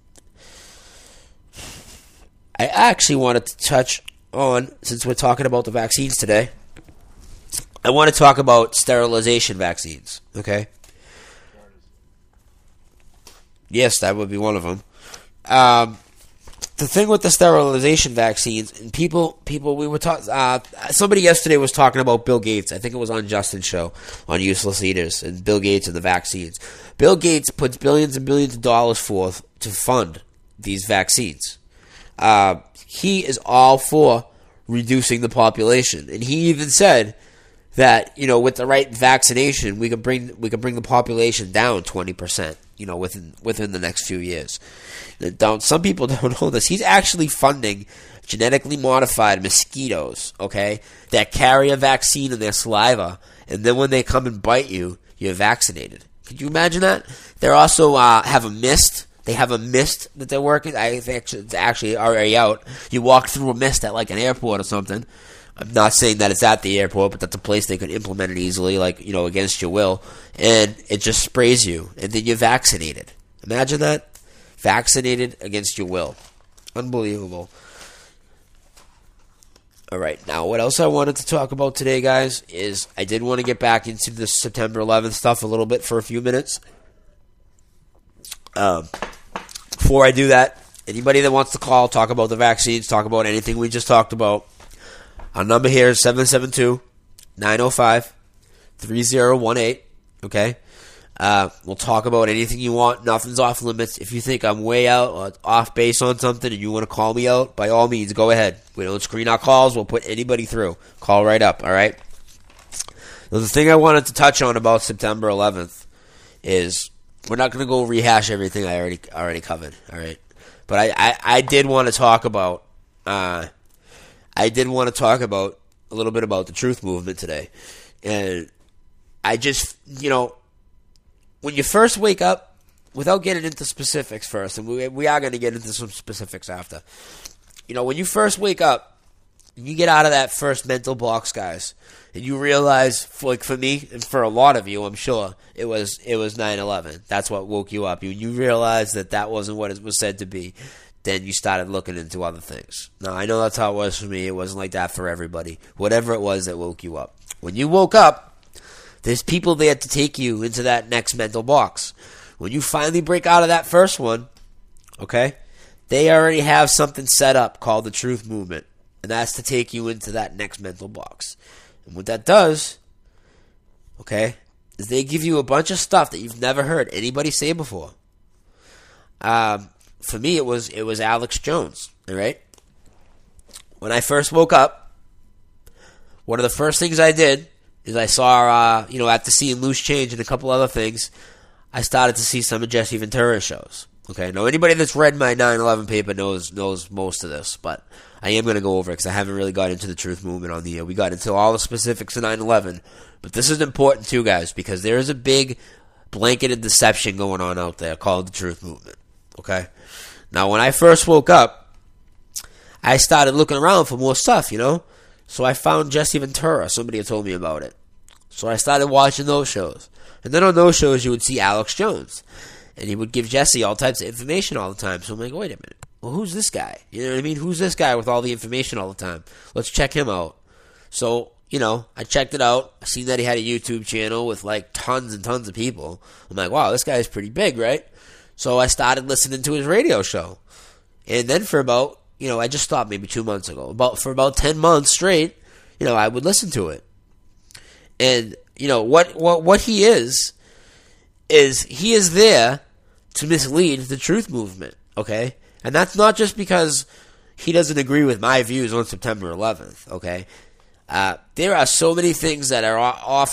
I actually wanted to touch on, since we're talking about the vaccines today, I want to talk about sterilization vaccines, okay? Yes, that would be one of them. The thing with the sterilization vaccines, and people, we were talking. Somebody yesterday was talking about Bill Gates. I think it was on Justin's show on Useless Eaters and Bill Gates and the vaccines. Bill Gates puts billions and billions of dollars forth to fund these vaccines. He is all for reducing the population, and he even said that with the right vaccination, we could bring the population down 20%. Within the next few years. Some people don't know this. He's actually funding genetically modified mosquitoes, okay, that carry a vaccine in their saliva, and then when they come and bite you, you're vaccinated. Could you imagine that? They also have a mist. They have a mist that they're working. I think it's actually already out. You walk through a mist at like an airport or something. I'm not saying that it's at the airport, but that's a place they could implement it easily, against your will. And it just sprays you, and then you're vaccinated. Imagine that. Vaccinated against your will. Unbelievable. All right, now what else I wanted to talk about today, guys, is I did want to get back into the September 11th stuff a little bit for a few minutes. Before I do that, anybody that wants to call, talk about the vaccines, talk about anything we just talked about, our number here is 772-905-3018, okay? We'll talk about anything you want. Nothing's off limits. If you think I'm way out or off base on something and you want to call me out, by all means, go ahead. We don't screen our calls. We'll put anybody through. Call right up, all right? Now, the thing I wanted to touch on about September 11th is we're not going to go rehash everything I already covered, all right? But I did want to talk about... I did want to talk about a little bit about the Truth Movement today. And I just, when you first wake up, without getting into specifics first, and we are going to get into some specifics after. When you first wake up, you get out of that first mental box, guys, and you realize, like for me and for a lot of you, I'm sure it was 9/11. That's what woke you up. You realize that wasn't what it was said to be. Then you started looking into other things. Now, I know that's how it was for me. It wasn't like that for everybody. Whatever it was that woke you up. When you woke up, there's people there to take you into that next mental box. When you finally break out of that first one, okay, they already have something set up called the Truth Movement. And that's to take you into that next mental box. And what that does, okay, is they give you a bunch of stuff that you've never heard anybody say before. For me, it was Alex Jones, all right? When I first woke up, one of the first things I did is I saw, after seeing Loose Change and a couple other things, I started to see some of Jesse Ventura's shows. Okay, now anybody that's read my 9/11 paper knows most of this, but I am going to go over it because I haven't really got into the Truth Movement on the air. We got into all the specifics of 9/11, but this is important too, guys, because there is a big blanketed deception going on out there called the Truth Movement. Okay, now when I first woke up, I started looking around for more stuff, So I found Jesse Ventura. Somebody had told me about it. So I started watching those shows. And then on those shows, you would see Alex Jones. And he would give Jesse all types of information all the time. So I'm like, wait a minute. Well, who's this guy? You know what I mean? Who's this guy with all the information all the time? Let's check him out. So, I checked it out. I seen that he had a YouTube channel with like tons and tons of people. I'm like, wow, this guy's pretty big, right? So I started listening to his radio show. And then for about, I just stopped maybe 2 months ago. For about 10 months straight, I would listen to it. And, what he is he is there to mislead the Truth Movement, okay? And that's not just because he doesn't agree with my views on September 11th, okay? There are so many things that are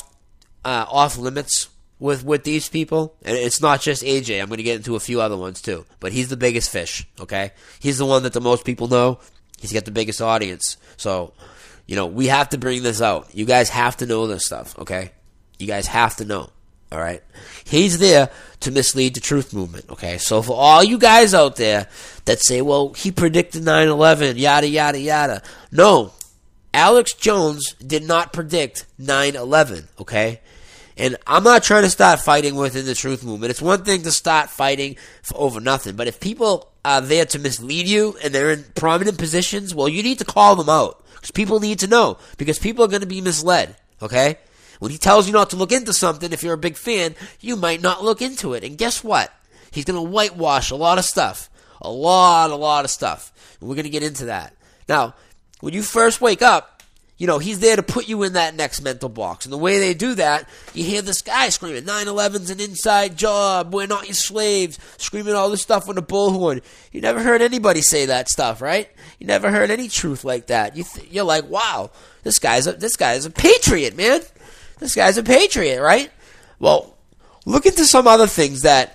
off limits with these people, and it's not just AJ. I'm going to get into a few other ones too, but he's the biggest fish, okay? He's the one that the most people know. He's got the biggest audience. So, we have to bring this out. You guys have to know this stuff, okay? You guys have to know, all right? He's there to mislead the Truth Movement, okay? So for all you guys out there that say, well, he predicted 9/11, yada, yada, yada. No, Alex Jones did not predict 9/11, okay? And I'm not trying to start fighting within the Truth Movement. It's one thing to start fighting over nothing. But if people are there to mislead you and they're in prominent positions, well, you need to call them out. Because people need to know. Because people are going to be misled. Okay? When he tells you not to look into something, if you're a big fan, you might not look into it. And guess what? He's going to whitewash a lot of stuff. A lot of stuff. And we're going to get into that. Now, when you first wake up, he's there to put you in that next mental box. And the way they do that, you hear this guy screaming, 9/11's an inside job, we're not your slaves, screaming all this stuff on a bullhorn. You never heard anybody say that stuff, right? You never heard any truth like that. You're like, wow, this guy's a patriot, man. This guy's a patriot, right? Well, look into some other things that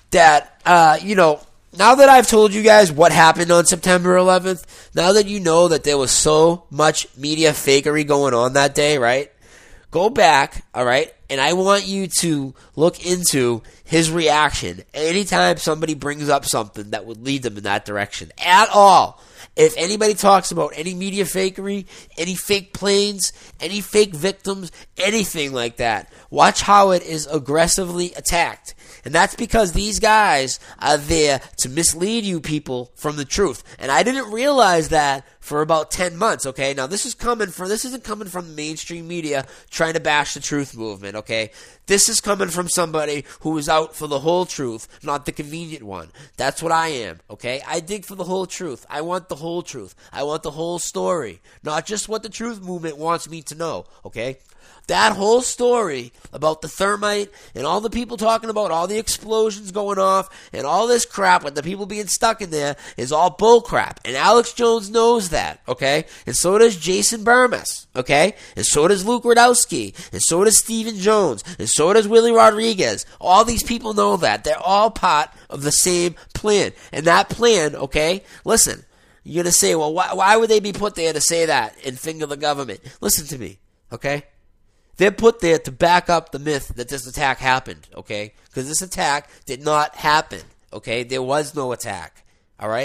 now that I've told you guys what happened on September 11th, now that you know that there was so much media fakery going on that day, right? Go back, all right? And I want you to look into his reaction anytime somebody brings up something that would lead them in that direction at all. If anybody talks about any media fakery, any fake planes, any fake victims, anything like that, watch how it is aggressively attacked. And that's because these guys are there to mislead you people from the truth. And I didn't realize that for about 10 months, okay? Now, this isn't coming from the mainstream media trying to bash the Truth Movement, okay? This is coming from somebody who is out for the whole truth, not the convenient one. That's what I am, okay? I dig for the whole truth. I want the whole truth. I want the whole story, not just what the Truth Movement wants me to know, okay? That whole story about the thermite and all the people talking about all the explosions going off and all this crap with the people being stuck in there is all bull crap. And Alex Jones knows that, okay? And so does Jason Burmess, okay? And so does Luke Rudowski. And so does Stephen Jones. And so does Willie Rodriguez. All these people know that. They're all part of the same plan. And that plan, okay? Listen, you're going to say, well, why would they be put there to say that and finger the government? Listen to me, okay? They're put there to back up the myth that this attack happened, okay? Because this attack did not happen, okay? There was no attack, all right?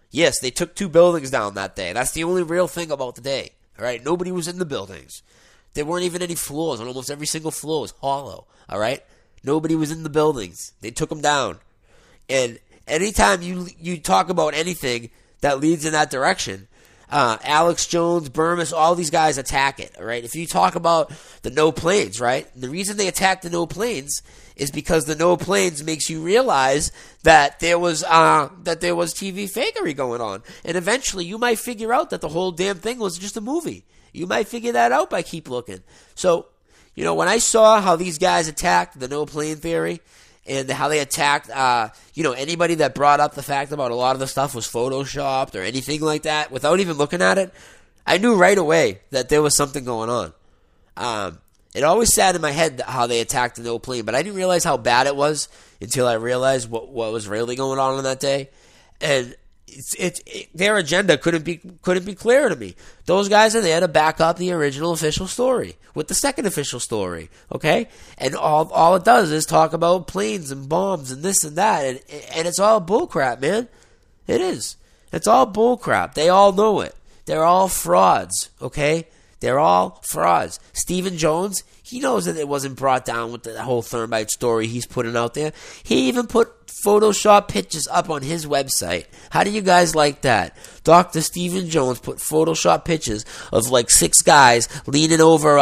Yes, they took 2 buildings down that day. That's the only real thing about the day. All right, nobody was in the buildings. There weren't even any floors. On almost every single floor was hollow. All right, nobody was in the buildings. They took them down. And anytime you talk about anything that leads in that direction, Alex Jones, Burmess, all these guys attack it. All right, if you talk about the no planes, right? The reason they attack the no planes is because the no planes makes you realize that there was TV fakery going on, and eventually you might figure out that the whole damn thing was just a movie. You might figure that out by keep looking. So, when I saw how these guys attacked the no plane theory and how they attacked, anybody that brought up the fact about a lot of the stuff was photoshopped or anything like that, without even looking at it, I knew right away that there was something going on. It always sat in my head how they attacked the no plane, but I didn't realize how bad it was until I realized what was really going on that day. And their agenda couldn't be clearer to me. Those guys are there to back up the original official story with the second official story, okay? And all it does is talk about planes and bombs and this and that, and it's all bullcrap, man. It is. It's all bullcrap. They all know it. They're all frauds, okay? They're all frauds. Stephen Jones, he knows that it wasn't brought down with the whole thermite story he's putting out there. He even put Photoshop pictures up on his website. How do you guys like that? Dr. Stephen Jones put Photoshop pictures of like 6 guys leaning over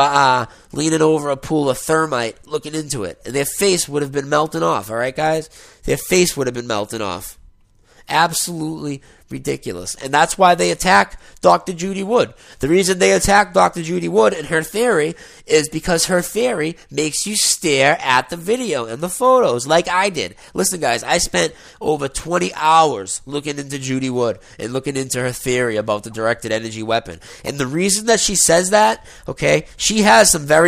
a pool of thermite looking into it. And their face would have been melting off, all right, guys? Their face would have been melting off. Absolutely ridiculous. And that's why they attack Dr. Judy Wood. The reason they attack Dr. Judy Wood and her theory is because her theory makes you stare at the video and the photos like I did. Listen, guys, I spent over 20 hours looking into Judy Wood and looking into her theory about the directed energy weapon. And the reason that she says that, okay, she has some very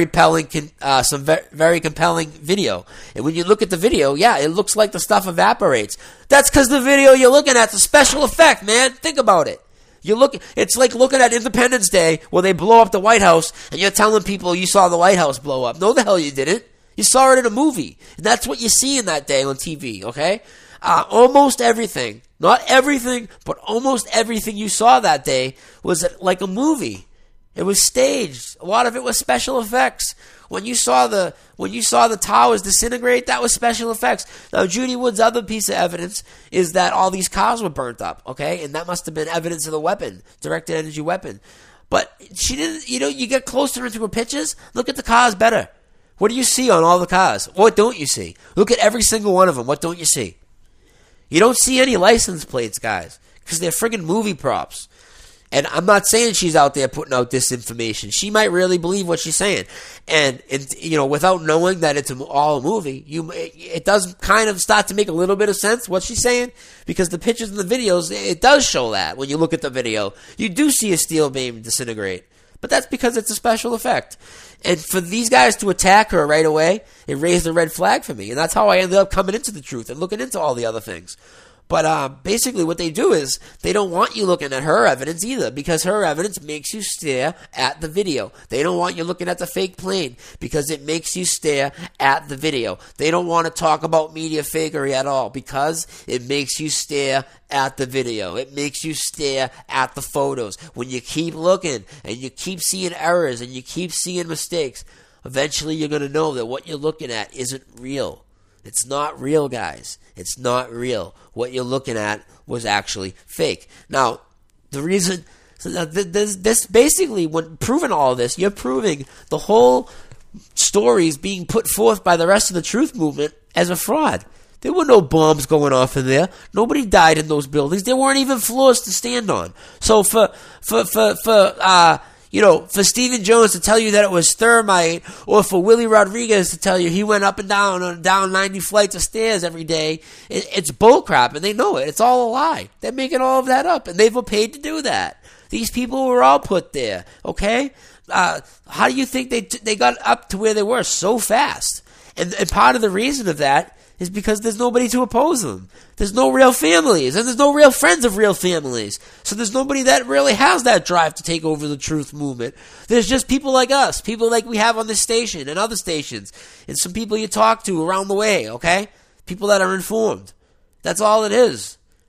compelling video. And when you look at the video, yeah, it looks like the stuff evaporates. That's because the video you're looking at is a special effect, man. Think about it. It's like looking at Independence Day where they blow up the White House and you're telling people you saw the White House blow up. No, the hell you didn't. You saw it in a movie. And that's what you see in that day on TV, okay? Almost everything, not everything, but almost everything you saw that day was like a movie. It was staged. A lot of it was special effects. When you saw the towers disintegrate, that was special effects. Now, Judy Wood's other piece of evidence is that all these cars were burnt up, okay? And that must have been evidence of the weapon, directed energy weapon. But she didn't, you get closer into her pictures, look at the cars better. What do you see on all the cars? What don't you see? Look at every single one of them. What don't you see? You don't see any license plates, guys, because they're friggin' movie props. And I'm not saying she's out there putting out disinformation. She might really believe what she's saying. And without knowing that it's all a movie, it does kind of start to make a little bit of sense what she's saying, because the pictures and the videos, it does show that. When you look at the video, you do see a steel beam disintegrate. But that's because it's a special effect. And for these guys to attack her right away, it raised a red flag for me. And that's how I ended up coming into the truth and looking into all the other things. But basically what they do is they don't want you looking at her evidence either, because her evidence makes you stare at the video. They don't want you looking at the fake plane because it makes you stare at the video. They don't want to talk about media fakery at all because it makes you stare at the video. It makes you stare at the photos. When you keep looking and you keep seeing errors and you keep seeing mistakes, eventually you're going to know that what you're looking at isn't real. It's not real, guys. It's not real. What you're looking at was actually fake. Now, the reason... this basically, when proving all this, you're proving the whole stories being put forth by the rest of the truth movement as a fraud. There were no bombs going off in there. Nobody died in those buildings. There weren't even floors to stand on. So for Stephen Jones to tell you that it was thermite, or for Willie Rodriguez to tell you he went up and down 90 flights of stairs every day, it's bullcrap, and they know it. It's all a lie. They're making all of that up, and they were paid to do that. These people were all put there, okay? How do you think they got up to where they were so fast? And part of the reason of that is because there's nobody to oppose them. There's no real families, and there's no real friends of real families. So there's nobody that really has that drive to take over the truth movement. There's just people like us, people like we have on this station and other stations, and some people you talk to around the way, okay? People that are informed. That's all it is.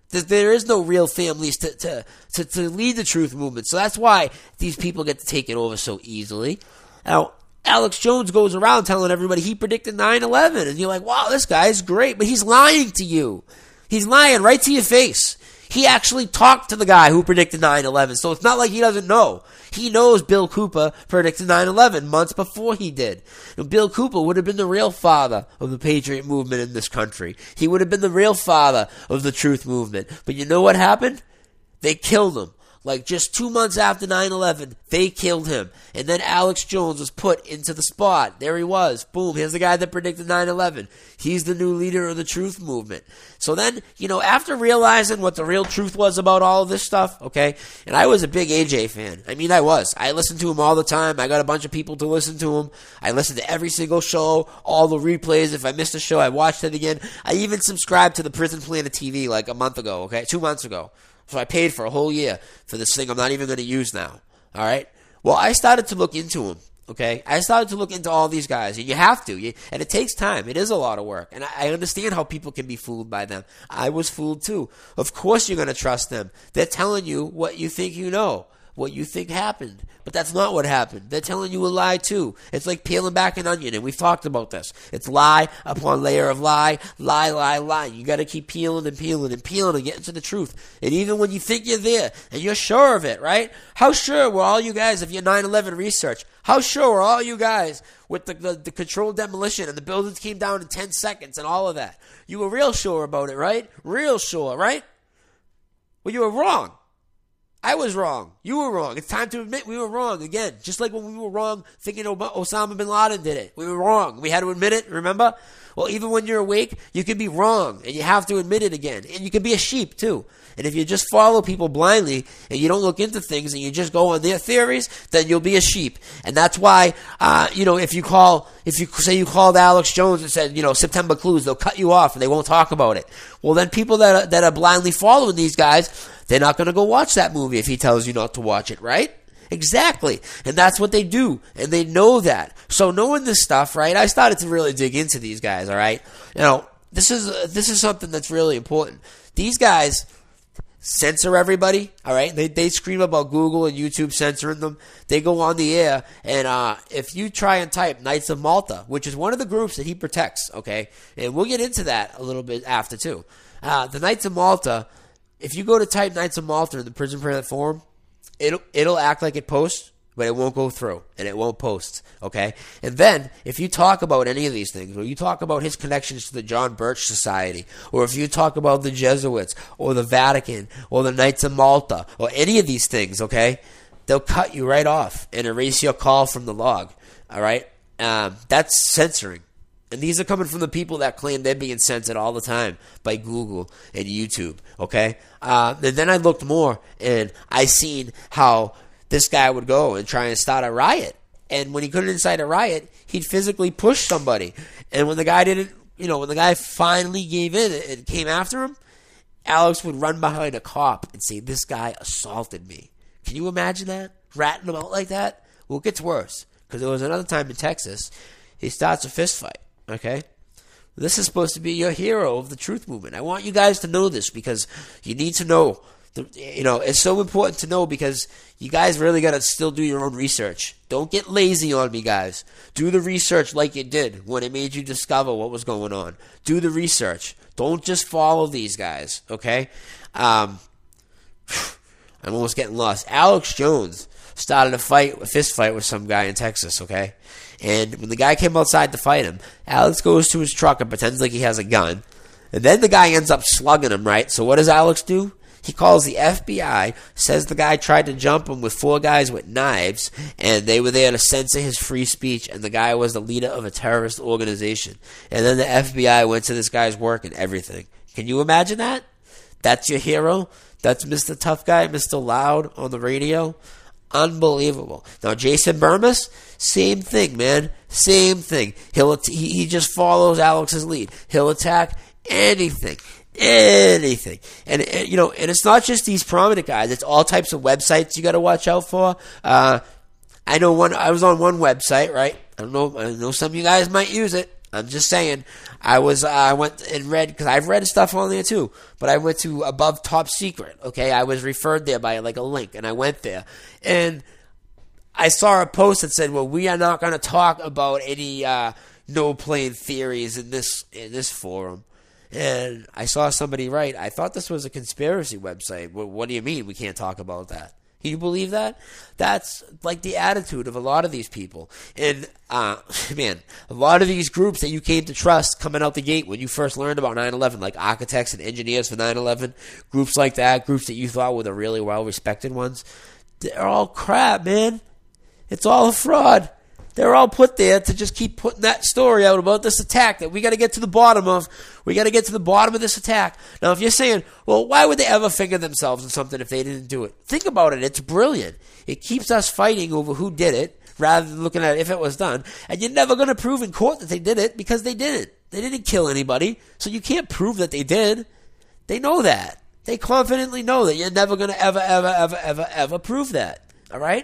There is no real families to lead the truth movement. So that's why these people get to take it over so easily. Now, Alex Jones goes around telling everybody he predicted 9/11, and you're like, wow, this guy's great, but he's lying to you. He's lying right to your face. He actually talked to the guy who predicted 9/11, so it's not like he doesn't know. He knows Bill Cooper predicted 9/11 months before he did. And Bill Cooper would have been the real father of the Patriot movement in this country. He would have been the real father of the truth movement. But you know what happened? They killed him. Like just 2 months after 9/11, they killed him. And then Alex Jones was put into the spot. There he was. Boom. Here's the guy that predicted 9/11. He's the new leader of the truth movement. So then, after realizing what the real truth was about all of this stuff, okay, and I was a big AJ fan. I mean, I was. I listened to him all the time. I got a bunch of people to listen to him. I listened to every single show, all the replays. If I missed a show, I watched it again. I even subscribed to the Prison Planet TV like a month ago, okay, 2 months ago. So I paid for a whole year for this thing I'm not even going to use now. All right? Well, I started to look into him. Okay? I started to look into all these guys. And you have to. And it takes time. It is a lot of work. And I understand how people can be fooled by them. I was fooled too. Of course you're going to trust them. They're telling you what you think you know. What you think happened. But that's not what happened. They're telling you a lie too. It's like peeling back an onion, and we've talked about this. It's lie upon layer of lie, lie, lie, lie. You got to keep peeling and peeling and peeling and getting to the truth. And even when you think you're there, and you're sure of it, right? How sure were all you guys of your 9/11 research? How sure were all you guys with the controlled demolition and the buildings came down in 10 seconds and all of that? You were real sure about it, right? Real sure, right? Well, you were wrong. I was wrong. You were wrong. It's time to admit we were wrong again. Just like when we were wrong thinking Osama bin Laden did it. We were wrong. We had to admit it, remember? Well, even when you're awake, you can be wrong, and you have to admit it again. And you can be a sheep, too. And if you just follow people blindly, and you don't look into things, and you just go on their theories, then you'll be a sheep. And that's why, if you say you called Alex Jones and said, September clues, they'll cut you off, and they won't talk about it. Well, then people that are blindly following these guys, they're not going to go watch that movie if he tells you not to watch it, right? Exactly. And that's what they do. And they know that. So knowing this stuff, right, I started to really dig into these guys, all right? This is something that's really important. These guys censor everybody, all right? They scream about Google and YouTube censoring them. They go on the air, and if you try and type Knights of Malta, which is one of the groups that he protects, okay? And we'll get into that a little bit after, too. The Knights of Malta, if you go to type Knights of Malta in the Prison Planet forum, it'll act like it posts, but it won't go through, and it won't post, okay? And then, if you talk about any of these things, or you talk about his connections to the John Birch Society, or if you talk about the Jesuits, or the Vatican, or the Knights of Malta, or any of these things, okay, they'll cut you right off and erase your call from the log, all right? That's censoring. And these are coming from the people that claim they're being censored all the time by Google and YouTube, okay? And then I looked more, and I seen how this guy would go and try and start a riot. And when he couldn't incite a riot, he'd physically push somebody. And when the guy when the guy finally gave in and came after him, Alex would run behind a cop and say, "This guy assaulted me." Can you imagine that? Ratting him out like that? Well, it gets worse. Because there was another time in Texas, he starts a fist fight. Okay? This is supposed to be your hero of the truth movement. I want you guys to know this because you need to know. It's so important to know because you guys really got to still do your own research. Don't get lazy on me, guys. Do the research like you did when it made you discover what was going on. Do the research. Don't just follow these guys, okay? I'm almost getting lost. Alex Jones started a fist fight with some guy in Texas, okay? And when the guy came outside to fight him, Alex goes to his truck and pretends like he has a gun. And then the guy ends up slugging him, right? So what does Alex do? He calls the FBI, says the guy tried to jump him with 4 guys with knives, and they were there to censor his free speech, and the guy was the leader of a terrorist organization. And then the FBI went to this guy's work and everything. Can you imagine that? That's your hero? That's Mr. Tough Guy, Mr. Loud on the radio? Unbelievable. Now, Jason Burmis, same thing, man. Same thing. He just follows Alex's lead. He'll attack anything. Anything. And it's not just these prominent guys. It's all types of websites you got to watch out for. I was on one website, right? I know some of you guys might use it. I'm just saying. I went and read, because I've read stuff on there too, but I went to Above Top Secret, okay? I was referred there by like a link, and I went there. And I saw a post that said, well, we are not going to talk about any no-plane theories in this forum. And I saw somebody write, I thought this was a conspiracy website. What do you mean we can't talk about that? Can you believe that? That's like the attitude of a lot of these people. And, man, a lot of these groups that you came to trust coming out the gate when you first learned about 9/11, like architects and engineers for 9/11, groups like that, groups that you thought were the really well-respected ones, they're all crap, man. It's all a fraud. They're all put there to just keep putting that story out about this attack that we got to get to the bottom of. We got to get to the bottom of this attack. Now, if you're saying, well, why would they ever finger themselves in something if they didn't do it? Think about it. It's brilliant. It keeps us fighting over who did it rather than looking at if it was done. And you're never going to prove in court that they did it because they didn't. They didn't kill anybody, so you can't prove that they did. They know that. They confidently know that you're never going to ever prove that. All right?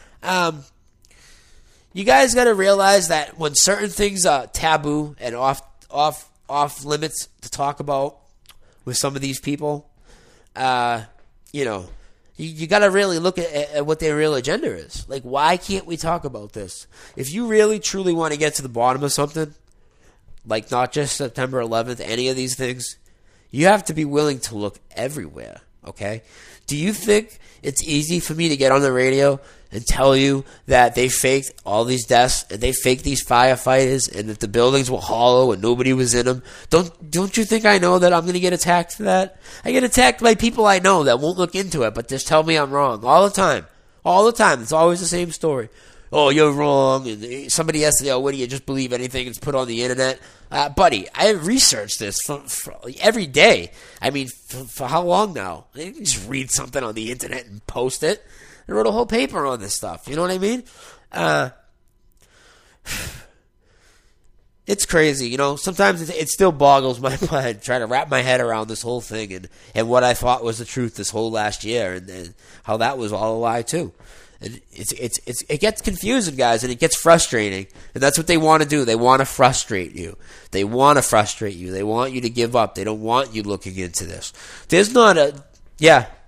You guys got to realize that when certain things are taboo and off limits to talk about with some of these people, you got to really look at what their real agenda is. Like, why can't we talk about this? If you really truly want to get to the bottom of something, like not just September 11th, any of these things, you have to be willing to look everywhere, okay? Do you think it's easy for me to get on the radio and tell you that they faked all these deaths and they faked these firefighters and that the buildings were hollow and nobody was in them? Don't you think I know that I'm going to get attacked for that? I get attacked by people I know that won't look into it but just tell me I'm wrong all the time. All the time. It's always the same story. Oh, you're wrong. And somebody yesterday, what do you just believe anything that's put on the internet? Buddy, I researched this for every day. I mean, for how long now? I didn't just read something on the internet and post it. I wrote a whole paper on this stuff. You know what I mean? It's crazy. Sometimes it still boggles my mind trying to wrap my head around this whole thing and what I thought was the truth this whole last year and how that was all a lie too. And it gets confusing, guys, and it gets frustrating. And that's what they want to do. They want to frustrate you. They want to frustrate you. They want you to give up. They don't want you looking into this. There's not a... Yeah.